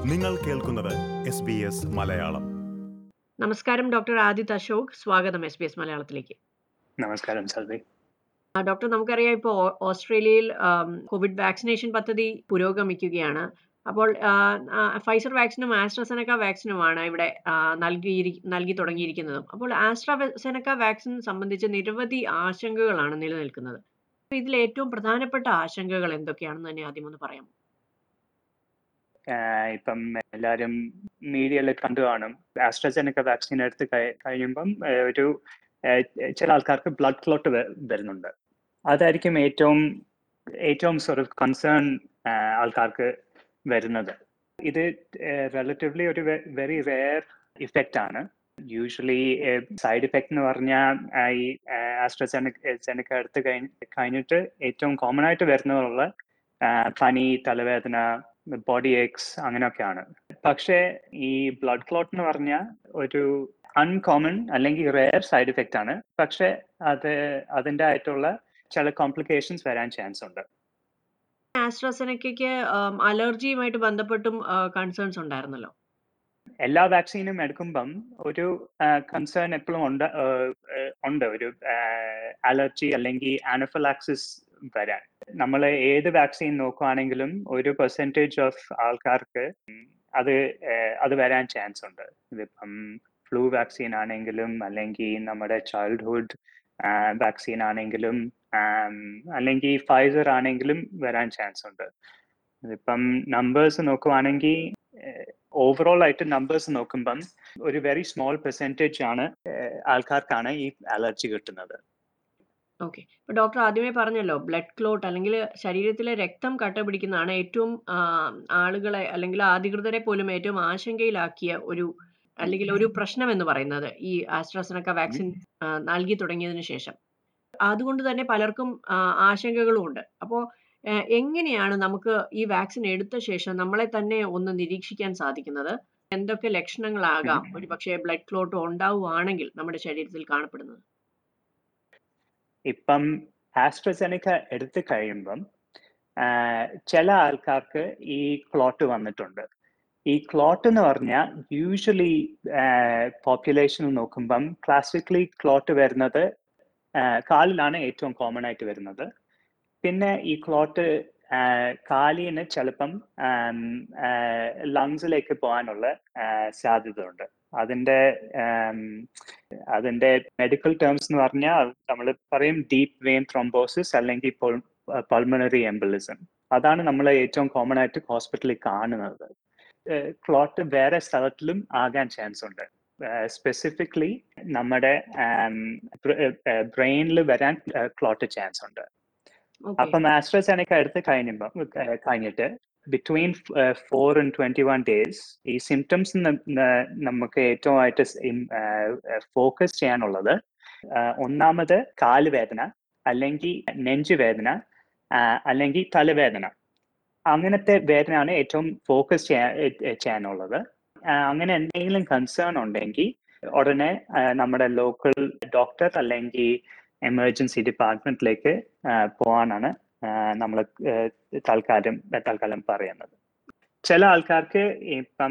നിങ്ങൾ കേൾക്കുന്നത് SBS മലയാളം. നമസ്കാരം ഡോക്ടർ ആദിത് അശോക്. സ്വാഗതം SBS മലയാളത്തിലേക്ക്. നമസ്കാരം സൽവി. ഡോക്ടർ, നമുക്കറിയാം ഇപ്പോൾ ഓസ്ട്രേലിയയിൽ കോവിഡ് വാക്സിനേഷൻ പദ്ധതി പുരോഗമിക്കുകയാണ്. അപ്പോൾ ഫൈസർ വാക്സിനും ആസ്ട്രസെനക്ക വാക്സിനുമാണ് ഇവിടെ നൽകി തുടങ്ങിയിരിക്കുന്നത്. അപ്പോൾ ആസ്ട്രസെനക്ക വാക്സിൻ സംബന്ധിച്ച് നിരവധി ആശങ്കകളാണ് നിലനിൽക്കുന്നത്. ഇതിൽ ഏറ്റവും പ്രധാനപ്പെട്ട ആശങ്കകൾ എന്തൊക്കെയാണെന്ന് തന്നെ ആദ്യം ഒന്ന് പറയാം. ഇപ്പം എല്ലാവരും മീഡിയയിൽ കണ്ടു കാണും. ആസ്ട്രസെനക്ക വാക്സിൻ എടുത്ത് കഴിയുമ്പം ഒരു ചില ആൾക്കാർക്ക് ബ്ലഡ് ക്ലോട്ട് വരുന്നുണ്ട്. അതായിരിക്കും ഏറ്റവും സോർട്ട് ഓഫ് കൺസേൺ ആൾക്കാർക്ക് വരുന്നത്. ഇത് റിലേറ്റീവ്ലി ഒരു വെരി റെയർ ഇഫക്റ്റ് ആണ്. യൂഷ്വലി സൈഡ് ഇഫക്റ്റ് എന്ന് പറഞ്ഞാൽ ഈ ആസ്ട്രസെനക്ക എടുത്ത് കഴിഞ്ഞിട്ട് ഏറ്റവും കോമൺ ആയിട്ട് വരുന്നതുള്ള പനി, തലവേദന, ബോഡി ഏക്സ് അങ്ങനെയൊക്കെയാണ്. പക്ഷേ ഈ ബ്ലഡ് ക്ലോട്ട് എന്ന് പറഞ്ഞാൽ ഒരു അൺകോമൺ അല്ലെങ്കിൽ റെയർ സൈഡ് ഇഫക്റ്റ് ആണ്. പക്ഷെ അതിൻ്റെ ആയിട്ടുള്ള ചില കോംപ്ലിക്കേഷൻസ് വരാൻ ചാൻസ് ഉണ്ട്. ആസ്ട്രസെനക്കയ്ക്ക് അലർജിയുമായിട്ട് ബന്ധപ്പെട്ടും കൺസേൺസ് ഉണ്ടായിരുന്നല്ലോ. എല്ലാ വാക്സിനും എടുക്കുമ്പം ഒരു കൺസേൺ എപ്പോഴും ഉണ്ട് ഒരു അലർജി അല്ലെങ്കിൽ ആനഫിലാക്സിസ് വരാൻ. നമ്മൾ ഏത് വാക്സിൻ നോക്കുകയാണെങ്കിലും ഒരു പെർസെൻറ്റേജ് ഓഫ് ആൾക്കാർക്ക് അത് വരാൻ ചാൻസ് ഉണ്ട്. ഇതിപ്പം ഫ്ലൂ വാക്സിൻ ആണെങ്കിലും അല്ലെങ്കിൽ നമ്മുടെ ചൈൽഡ്ഹുഡ് വാക്സിൻ ആണെങ്കിലും അല്ലെങ്കിൽ ഫൈസർ ആണെങ്കിലും വരാൻ ചാൻസ് ഉണ്ട്. ഇതിപ്പം നമ്പേഴ്സ് നോക്കുവാണെങ്കിൽ ഓവറോൾ ആയിട്ട് നമ്പേഴ്സ് നോക്കുമ്പം ഒരു വെരി സ്മോൾ പെർസെൻറ്റേജ് ആണ് ആൾക്കാർക്കാണ് ഈ അലർജി കിട്ടുന്നത്. ഓക്കെ. ഇപ്പൊ ഡോക്ടർ ആദ്യമേ പറഞ്ഞല്ലോ, ബ്ലഡ് ക്ലോട്ട് അല്ലെങ്കിൽ ശരീരത്തിലെ രക്തം കട്ട പിടിക്കുന്നതാണ് ഏറ്റവും ആളുകളെ അല്ലെങ്കിൽ അധികൃതരെ പോലും ഏറ്റവും ആശങ്കയിലാക്കിയ ഒരു പ്രശ്നം എന്ന് പറയുന്നത് ഈ ആസ്ട്രസെനക്ക വാക്സിൻ നൽകി തുടങ്ങിയതിനു ശേഷം. അതുകൊണ്ട് തന്നെ പലർക്കും ആശങ്കകളും ഉണ്ട്. അപ്പോൾ എങ്ങനെയാണ് നമുക്ക് ഈ വാക്സിൻ എടുത്ത ശേഷം നമ്മളെ തന്നെ ഒന്ന് നിരീക്ഷിക്കാൻ സാധിക്കുന്നത്? എന്തൊക്കെ ലക്ഷണങ്ങളാകാം ഒരുപക്ഷെ ബ്ലഡ് ക്ലോട്ട് ഉണ്ടാവുകയാണെങ്കിൽ നമ്മുടെ ശരീരത്തിൽ കാണപ്പെടുന്നത്? ഇപ്പം ആസ്ട്രസെനക്ക എടുത്തു കഴിയുമ്പം ചില ആൾക്കാർക്ക് ഈ ക്ലോട്ട് വന്നിട്ടുണ്ട്. ഈ ക്ലോട്ട് എന്ന് പറഞ്ഞാൽ യൂഷ്വലി പോപ്പുലേഷനിൽ നോക്കുമ്പം ക്ലാസിക്കലി ക്ലോട്ട് വരുന്നത് കാലിലാണ് ഏറ്റവും കോമൺ ആയിട്ട് വരുന്നത്. പിന്നെ ഈ ക്ലോട്ട് കാലിന് ചിലപ്പം ലങ്സിലേക്ക് പോകാനുള്ള സാധ്യത ഉണ്ട്. അതിന്റെ മെഡിക്കൽ ടേംസ് എന്ന് പറഞ്ഞാൽ നമ്മൾ പറയും ഡീപ്പ് വെയിൻ ത്രോംബോസിസ് അല്ലെങ്കിൽ പൾമണറി എംബോളിസം. അതാണ് നമ്മൾ ഏറ്റവും കോമൺ ആയിട്ട് ഹോസ്പിറ്റലിൽ കാണുന്നത്. ക്ലോട്ട് വേറെ സ്ഥലത്തിലും ആകാൻ ചാൻസ് ഉണ്ട്. സ്പെസിഫിക്കലി നമ്മുടെ ബ്രെയിനിൽ വരാൻ ക്ലോട്ട് ചാൻസ് ഉണ്ട്. അപ്പം ആസ്ട്രസെനക്ക എടുത്ത് കഴിഞ്ഞിട്ട് ബിറ്റ്വീൻ 4 and 21 days ഈ സിംറ്റംസ് നമുക്ക് ഏറ്റവും ആയിട്ട് ഫോക്കസ് ചെയ്യാനുള്ളത് ഒന്നാമത് കാലുവേദന അല്ലെങ്കിൽ നെഞ്ചുവേദന അല്ലെങ്കിൽ തലവേദന. അങ്ങനത്തെ വേദനയാണ് ഏറ്റവും ഫോക്കസ് ചെയ്യാനുള്ളത്. അങ്ങനെ എന്തെങ്കിലും കൺസേൺ ഉണ്ടെങ്കിൽ ഉടനെ നമ്മുടെ ലോക്കൽ ഡോക്ടർ അല്ലെങ്കിൽ എമർജൻസി ഡിപ്പാർട്ട്മെന്റിലേക്ക് പോകാനാണ് നമ്മൾ തൽക്കാലം പറയുന്നത്. ചില ആൾക്കാർക്ക് ഇപ്പം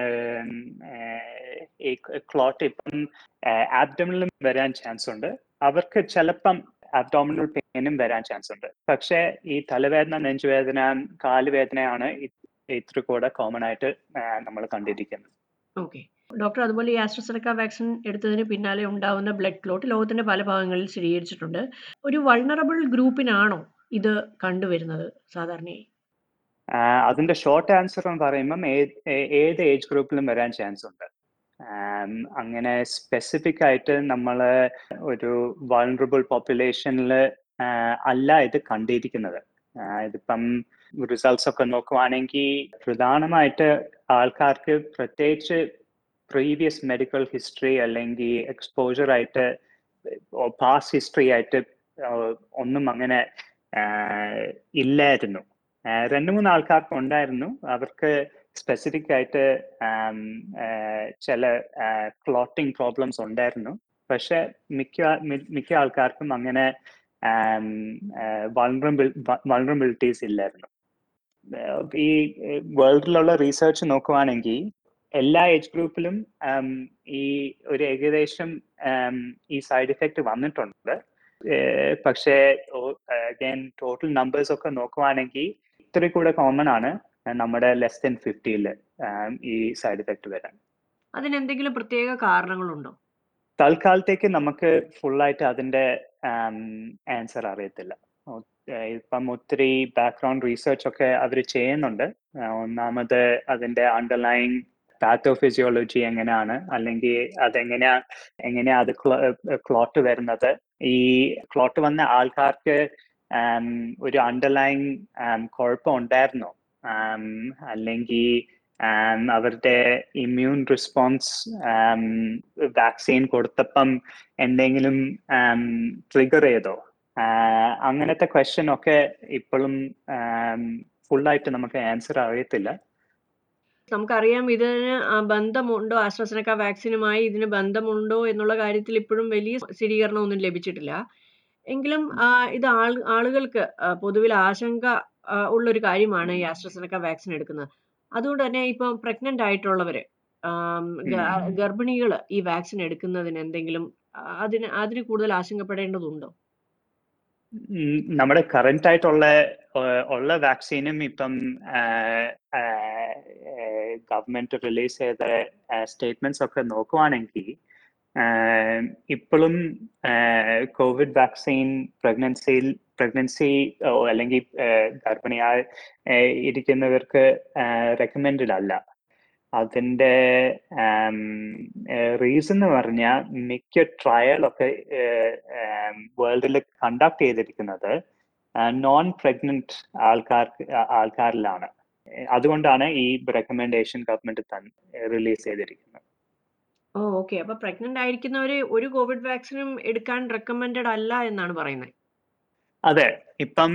ഈ ക്ലോട്ട് ഇപ്പം ആബ്ഡോമിനിലും വരാൻ ചാൻസ് ഉണ്ട്. അവർക്ക് ചിലപ്പം അബ്ഡോമിനൽ പെയിനും വരാൻ ചാൻസ് ഉണ്ട്. പക്ഷേ ഈ തലവേദന, നെഞ്ചുവേദന, കാലുവേദനയാണ് ഇത്ര കൂടെ കോമൺ ആയിട്ട് നമ്മൾ കണ്ടിരിക്കുന്നത്. ഓക്കെ ഡോക്ടർ, അതുപോലെ ഈ ആസ്ട്രസെനക്ക വാക്സിൻ എടുത്തതിന് പിന്നാലെ ഉണ്ടാവുന്ന ബ്ലഡ് ക്ലോട്ട് ലോകത്തിന്റെ പല ഭാഗങ്ങളിൽ സ്ഥിരീകരിച്ചിട്ടുണ്ട്. ഒരു വൾണറബിൾ ഗ്രൂപ്പിനാണോ ഇത് കണ്ടുവരുന്നത് സാധാരണയായി? അതിന്റെ ഷോർട്ട് ആൻസർ എന്ന് പറയുമ്പം ഏത് ഏജ് ഗ്രൂപ്പിലും വരാൻ ചാൻസ് ഉണ്ട്. അങ്ങനെ സ്പെസിഫിക് ആയിട്ട് നമ്മൾ ഒരു വൾണറബിൾ പോപ്പുലേഷനിൽ അല്ല ഇത് കണ്ടിരിക്കുന്നത്. ഇതിപ്പം റിസൾട്ട്സ് ഒക്കെ നോക്കുവാണെങ്കിൽ പ്രധാനമായിട്ട് ആൾക്കാർക്ക് പ്രത്യേകിച്ച് പ്രീവിയസ് മെഡിക്കൽ ഹിസ്റ്ററി അല്ലെങ്കിൽ എക്സ്പോജർ ആയിട്ട് പാസ്റ്റ് ഹിസ്റ്ററി ആയിട്ട് ഒന്നും അങ്ങനെ ഇല്ലായിരുന്നു. 2-3 ആൾക്കാർക്ക് ഉണ്ടായിരുന്നു. അവർക്ക് സ്പെസിഫിക് ആയിട്ട് ചില ക്ലോട്ടിംഗ് പ്രോബ്ലംസ് ഉണ്ടായിരുന്നു. പക്ഷെ മിക്ക ആൾക്കാർക്കും അങ്ങനെ വൾണറബിലിറ്റീസ് ഇല്ലായിരുന്നു. ഈ വേൾഡിലുള്ള റീസെർച്ച് നോക്കുവാണെങ്കിൽ എല്ലാ ഏജ് ഗ്രൂപ്പിലും ഈ ഒരു ഏകദേശം ഈ സൈഡ് ഇഫക്റ്റ് വന്നിട്ടുണ്ട്. പക്ഷേ അഗൈൻ ടോട്ടൽ നമ്പേഴ്സ് ഒക്കെ നോക്കുവാണെങ്കിൽ ഇത്തിരി കൂടെ കോമൺ ആണ് നമ്മുടെ ലെസ് ദൻ 50-ൽ ഈ സൈഡ് ഇഫക്റ്റ് വരാൻ. അതിനെന്തെങ്കിലും പ്രത്യേക കാരണങ്ങളുണ്ടോ? തൽക്കാലത്തേക്ക് നമുക്ക് ഫുള്ളായിട്ട് അതിന്റെ ആൻസർ അറിയത്തില്ല. ഇപ്പം ഒത്തിരി ബാക്ക്ഗ്രൗണ്ട് റീസെർച്ച് ഒക്കെ അവർ ചെയ്യുന്നുണ്ട്. ഒന്നാമത് അതിന്റെ അണ്ടർലൈങ് പാത്തോഫിസിയോളജി എങ്ങനെയാണ്, അല്ലെങ്കിൽ എങ്ങനെയാ അത് ക്ലോട്ട് വരുന്നത്, ഈ ക്ലോട്ട് വന്ന ആൾക്കാർക്ക് ഒരു അണ്ടർലൈങ് കുഴപ്പം ഉണ്ടായിരുന്നോ, അല്ലെങ്കിൽ അവരുടെ ഇമ്മ്യൂൺ റെസ്പോൺസ് വാക്സിൻ കൊടുത്തപ്പം എന്തെങ്കിലും ട്രിഗർ ചെയ്തോ, അങ്ങനത്തെ ക്വസ്റ്റ്യൻ ഒക്കെ ഇപ്പോഴും ഫുള്ളായിട്ട് നമുക്ക് ആൻസർ അറിയത്തില്ല. നമുക്കറിയാം ഇതിന് ബന്ധമുണ്ടോ, ആസ്ട്രസെനക്ക വാക്സിനുമായി ഇതിന് ബന്ധമുണ്ടോ എന്നുള്ള കാര്യത്തിൽ ഇപ്പോഴും വലിയ സ്ഥിരീകരണമൊന്നും ലഭിച്ചിട്ടില്ല. എങ്കിലും ഇത് ആളുകൾക്ക് പൊതുവിൽ ആശങ്ക ഉള്ളൊരു കാര്യമാണ് ഈ ആസ്ട്രസെനക്ക വാക്സിൻ എടുക്കുന്നത്. അതുകൊണ്ട് തന്നെ ഇപ്പം പ്രഗ്നന്റ് ആയിട്ടുള്ളവര്, ഗർഭിണികൾ ഈ വാക്സിൻ എടുക്കുന്നതിന് എന്തെങ്കിലും അതിന് കൂടുതൽ ആശങ്കപ്പെടേണ്ടതുണ്ടോ? നമ്മുടെ കറന്റ് ആയിട്ടുള്ള വാക്സിനും ഇപ്പം ഗവൺമെന്റ് റിലീസ് ചെയ്ത സ്റ്റേറ്റ്മെന്റ്സ് ഒക്കെ നോക്കുവാണെങ്കിൽ ഇപ്പോഴും കോവിഡ് വാക്സിൻ പ്രഗ്നൻസി അല്ലെങ്കിൽ ഗർഭിണിയായി ഇരിക്കുന്നവർക്ക് റെക്കമെൻഡഡ് അല്ല. അതിന്റെ റീസൺ എന്ന് പറഞ്ഞാൽ മിക്ക ട്രയലൊക്കെ വേൾഡിൽ കണ്ടക്ട് ചെയ്തിരിക്കുന്നത് നോൺ പ്രഗ്നന്റ് ആൾക്കാരിലാണ്. അതുകൊണ്ടാണ് ഈ റെക്കമെൻഡേഷൻ ഗവൺമെന്റ് റിലീസ് ചെയ്തിരിക്കുന്നത്. ഓക്കെ. അപ്പൊ പ്രഗ്നന്റ് ആയിരിക്കുന്നവര് ഒരു കോവിഡ് വാക്സിനും എടുക്കാൻ റെക്കമെൻഡഡ് അല്ല എന്നാണ് പറയുന്നത്. അതെ. ഇപ്പം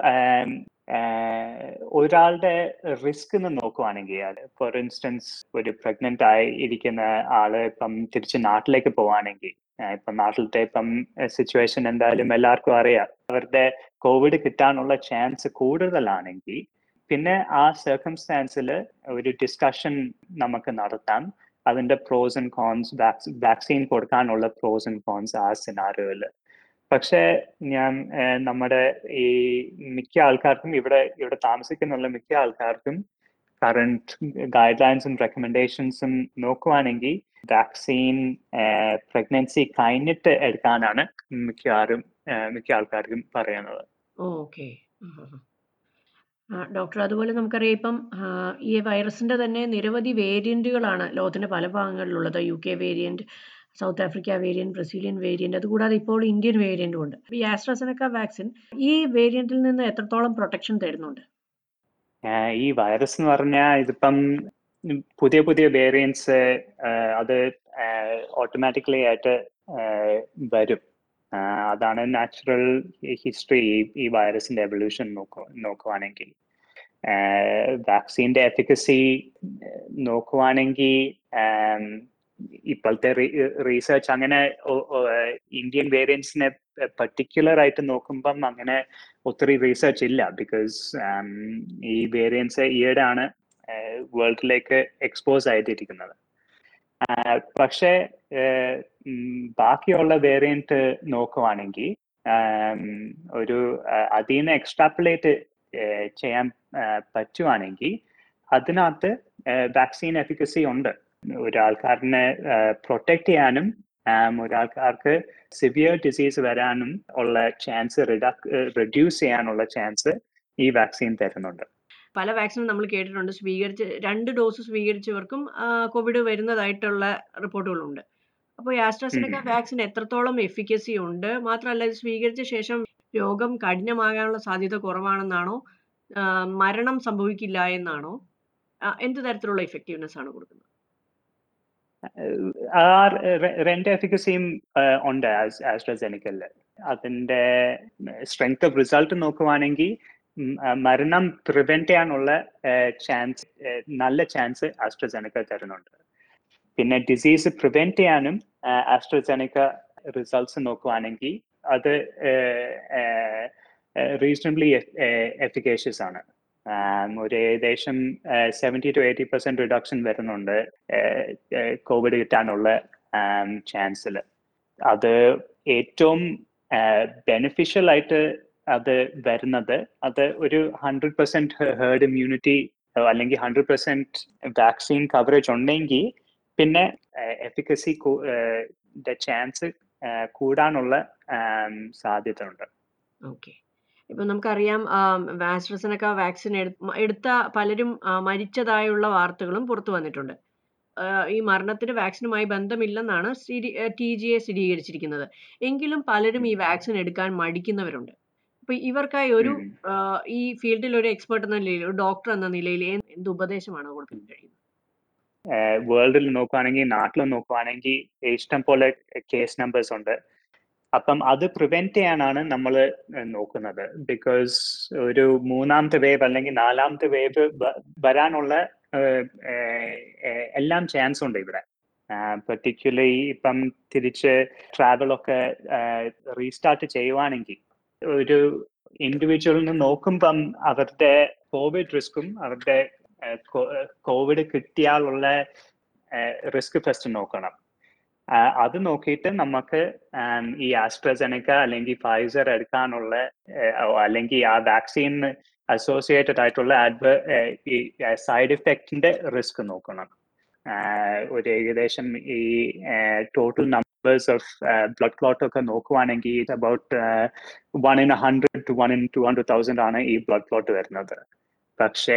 ഒരാളുടെ റിസ്ക് എന്ന് നോക്കുവാണെങ്കിൽ, ഫോർ ഇൻസ്റ്റൻസ് ഒരു പ്രഗ്നന്റ് ആയി ഇരിക്കുന്ന ആള് ഇപ്പം തിരിച്ച് നാട്ടിലേക്ക് പോവാണെങ്കിൽ, ഇപ്പം നാട്ടിലത്തെ സിറ്റുവേഷൻ എന്തായാലും എല്ലാവർക്കും അറിയാം, അവരുടെ കോവിഡ് കിട്ടാനുള്ള ചാൻസ് കൂടുതലാണെങ്കിൽ പിന്നെ ആ സർക്കംസ്റ്റാൻസിൽ ഒരു ഡിസ്കഷൻ നമുക്ക് നടത്താം. അതിന്റെ പ്രോസ് ആൻഡ് കോൺസ്, വാക്സിൻ കൊടുക്കാനുള്ള പ്രോസ് ആൻഡ് കോൺസ് ആ സിനാരിയോയിൽ. പക്ഷേ നമ്മുടെ ഈ മിക്ക ആൾക്കാർക്കും ഇവിടെ താമസിക്കുന്നുള്ള മിക്ക ആൾക്കാർക്കും കറന്റ് ഗൈഡ് ലൈൻസും റെക്കമെൻഡേഷൻസും നോക്കുവാണെങ്കിൽ വാക്സിൻ പ്രഗ്നൻസി കഴിഞ്ഞിട്ട് എടുക്കാനാണ് മിക്ക ആൾക്കാർക്കും പറയുന്നത്. ഓക്കെ. ഡോക്ടർ, അതുപോലെ നമുക്കറിയാം ഇപ്പം ഈ വൈറസിന്റെ തന്നെ നിരവധി വേരിയന്റുകളാണ് ലോകത്തിന്റെ പല ഭാഗങ്ങളിലുള്ളത്. UK variant, South Africa variant, Brazilian variant, അതുകൂടാതെ ഇപ്പോൾ ഇന്ത്യൻ വേരിയന്റും ഉണ്ട്. ഈ ആസ്ട്രസെനക്ക വാക്സിൻ ഈ വേരിയന്റിൽ നിന്ന് എത്രത്തോളം പ്രൊട്ടക്ഷൻ തരുന്നുണ്ട്? ഈ വൈറസ് എന്ന് പറഞ്ഞാൽ ഇതിപ്പം പുതിയ വേരിയൻസ് അത് ഓട്ടോമാറ്റിക്കലി ആയിട്ട് വരും. അതാണ് നാച്ചുറൽ ഹിസ്റ്ററി ഈ വൈറസിന്റെ എവല്യൂഷൻ നോക്കുവാണെങ്കിൽ. വാക്സിന്റെ എഫിക്കസി നോക്കുവാണെങ്കിൽ ഇപ്പോഴത്തെ റീസെർച്ച് അങ്ങനെ ഇന്ത്യൻ വേരിയൻസിനെ പർട്ടിക്കുലർ ആയിട്ട് നോക്കുമ്പം അങ്ങനെ ഒത്തിരി റീസെർച്ച് ഇല്ല. ബിക്കോസ് ഈ വേരിയൻസ് ഈയിടെയാണ് വേൾഡിലേക്ക് എക്സ്പോസ് ആയിട്ടിരിക്കുന്നത്. പക്ഷേ ബാക്കിയുള്ള വേരിയന്റ് നോക്കുവാണെങ്കിൽ ഒരു അതിൽ നിന്ന് എക്സ്ട്രാപ്പുലേറ്റ് ചെയ്യാൻ പറ്റുവാണെങ്കിൽ അതിനകത്ത് വാക്സിൻ എഫിക്കസി ഉണ്ട്. ഒരാൾക്കാരനെ പ്രൊട്ടക്ട് ചെയ്യാനും ഒരാൾക്കാർക്ക് സിവിയർ ഡിസീസ് വരാനും ഉള്ള ചാൻസ് റിഡ്യൂസ് ചെയ്യാനുള്ള ചാൻസ് ഈ വാക്സിൻ തരുന്നുണ്ട്. പല വാക്സിനും നമ്മൾ കേട്ടിട്ടുണ്ട്, 2 ഡോസ് സ്വീകരിച്ചവർക്കും കോവിഡ് വരുന്നതായിട്ടുള്ള റിപ്പോർട്ടുകളുണ്ട്. അപ്പോൾ ഈ ആസ്ട്രസെനക്ക വാക്സിൻ എത്രത്തോളം എഫിക്കസി ഉണ്ട്? മാത്രമല്ല, ഇത് സ്വീകരിച്ച ശേഷം രോഗം കഠിനമാകാനുള്ള സാധ്യത കുറവാണെന്നാണോ, മരണം സംഭവിക്കില്ല എന്നാണോ, എന്ത് തരത്തിലുള്ള എഫക്റ്റീവ്നെസ് ആണ് കൊടുക്കുന്നത്? രണ്ട് എഫിക്കസിയും ഉണ്ട് ആസ്ട്രസെനക്കയില്. അതിന്റെ സ്ട്രെങ്ത് ഓഫ് റിസൾട്ട് നോക്കുവാണെങ്കിൽ മരണം പ്രിവെന്റ് ചെയ്യാനുള്ള ചാൻസ്, നല്ല ചാൻസ് ആസ്ട്രസെനക്ക തരുന്നുണ്ട്. പിന്നെ ഡിസീസ് പ്രിവെന്റ് ചെയ്യാനും ആസ്ട്രസെനക്ക റിസൾട്ട്സ് നോക്കുവാണെങ്കിൽ അത് റീസണബ്ലി എഫിക്കേഷ്യസ് ആണ്. ഒരു ഏകദേശം 70-80% റിഡക്ഷൻ വരുന്നുണ്ട് കോവിഡ് കിട്ടാനുള്ള ചാൻസിൽ. അത് ഏറ്റവും ബെനിഫിഷ്യൽ ആയിട്ട് അത് വരുന്നത് അത് ഒരു 100% ഹേർഡ് ഇമ്മ്യൂണിറ്റി അല്ലെങ്കിൽ 100% വാക്സിൻ കവറേജ് ഉണ്ടെങ്കിൽ പിന്നെ എഫിക്കസി ചാൻസ് കൂടാനുള്ള സാധ്യത ഉണ്ട്. ഓക്കെ. ഇപ്പൊ നമുക്കറിയാം ആസ്ട്രസെനക്ക വാക്സിൻ എടുത്ത പലരും മരിച്ചതായുള്ള വാർത്തകളും പുറത്തു വന്നിട്ടുണ്ട്. ഈ മരണത്തിന് വാക്സിനുമായി ബന്ധമില്ലെന്നാണ് TGA സ്ഥിരീകരിച്ചിരിക്കുന്നത്. എങ്കിലും പലരും ഈ വാക്സിൻ എടുക്കാൻ മടിക്കുന്നവരുണ്ട്. അപ്പൊ ഇവർക്കായി ഒരു ഈ ഫീൽഡിൽ ഒരു എക്സ്പെർട്ട് എന്ന നിലയിൽ, ഒരു ഡോക്ടർ എന്ന നിലയിൽ എന്ത് ഉപദേശമാണ് കൊടുക്കാൻ കഴിയുന്നത്? വേൾഡിൽ നോക്കുവാണെങ്കിൽ, നാട്ടിൽ നോക്കുവാണെങ്കിൽ ഇഷ്ടം പോലെ കേസ് നമ്പേഴ്സ് ഉണ്ട്. അപ്പം അത് പ്രിവെന്റ് ചെയ്യാനാണ് നമ്മൾ നോക്കുന്നത്. ബിക്കോസ് ഒരു 3ാമത്തെ വേവ് അല്ലെങ്കിൽ 4ാമത്തെ വേവ് വരാനുള്ള എല്ലാം ചാൻസ് ഉണ്ട് ഇവിടെ. പെർട്ടിക്കുലർലി ഇപ്പം തിരിച്ച് ട്രാവലൊക്കെ റീസ്റ്റാർട്ട് ചെയ്യുവാണെങ്കിൽ ഒരു ഇൻഡിവിജ്വലിന് നോക്കുമ്പം അവരുടെ കോവിഡ് റിസ്ക്കും അവരുടെ കോവിഡ് കിട്ടിയാലുള്ള റിസ്ക് ഫസ്റ്റ് നോക്കണം. അത് നോക്കിയിട്ട് നമുക്ക് ഈ ആസ്ട്രസെനക്ക അല്ലെങ്കിൽ ഫൈസർ എടുക്കാനുള്ള അല്ലെങ്കിൽ ആ വാക്സിന് അസോസിയേറ്റഡ് ആയിട്ടുള്ള ഈ സൈഡ് ഇഫക്റ്റിന്റെ റിസ്ക് നോക്കണം. ഒരു ഏകദേശം ഈ total numbers of blood clot ഒക്കെ നോക്കുവാണെങ്കിൽ അബൌട്ട് 1 in 100 to 1 in 200,000 ആണ് ഈ ബ്ലഡ് ക്ലോട്ട് വരുന്നത്. പക്ഷേ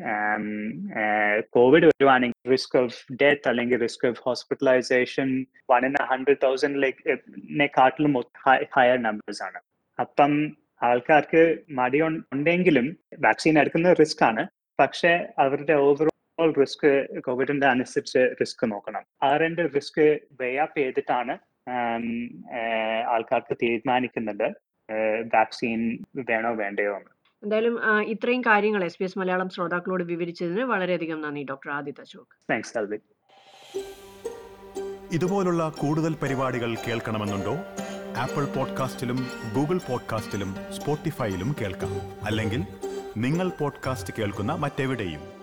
കോവിഡ് വരുവാണെങ്കിൽ റിസ്ക് ഓഫ് ഡെത്ത് അല്ലെങ്കിൽ റിസ്ക് ഓഫ് ഹോസ്പിറ്റലൈസേഷൻ 1 in 100,000-നെക്കാട്ടിലും ഹയർ നമ്പേഴ്സ് ആണ്. അപ്പം ആൾക്കാർക്ക് മടി ഉണ്ടെങ്കിലും വാക്സിൻ എടുക്കുന്നത് റിസ്ക് ആണ്. പക്ഷെ അവരുടെ ഓവറോൾ റിസ്ക് കോവിഡിന്റെ അനുസരിച്ച് റിസ്ക് നോക്കണം. ആ 2 റിസ്ക് വെയപ്പ് ചെയ്തിട്ടാണ് ആൾക്കാർക്ക് തീരുമാനിക്കുന്നത് വാക്സിൻ വേണോ വേണ്ടയോ എന്ന്. എന്തായാലും ഇത്രയും കാര്യങ്ങൾ SBS മലയാളം ശ്രോതാക്കളോട് വിവരിച്ചതിന് വളരെയധികം നന്ദി ഡോക്ടർ ആദിത്യ അശോക്. താങ്ക്സ് അൽവിൻ. ഇതുപോലുള്ള കൂടുതൽ പരിപാടികൾ കേൾക്കണമെന്നുണ്ടോ? ആപ്പിൾ പോഡ്കാസ്റ്റിലും ഗൂഗിൾ പോഡ്കാസ്റ്റിലും സ്പോട്ടിഫൈയിലും കേൾക്കാം. അല്ലെങ്കിൽ നിങ്ങൾ പോഡ്കാസ്റ്റ് കേൾക്കുന്ന മറ്റെവിടെയും.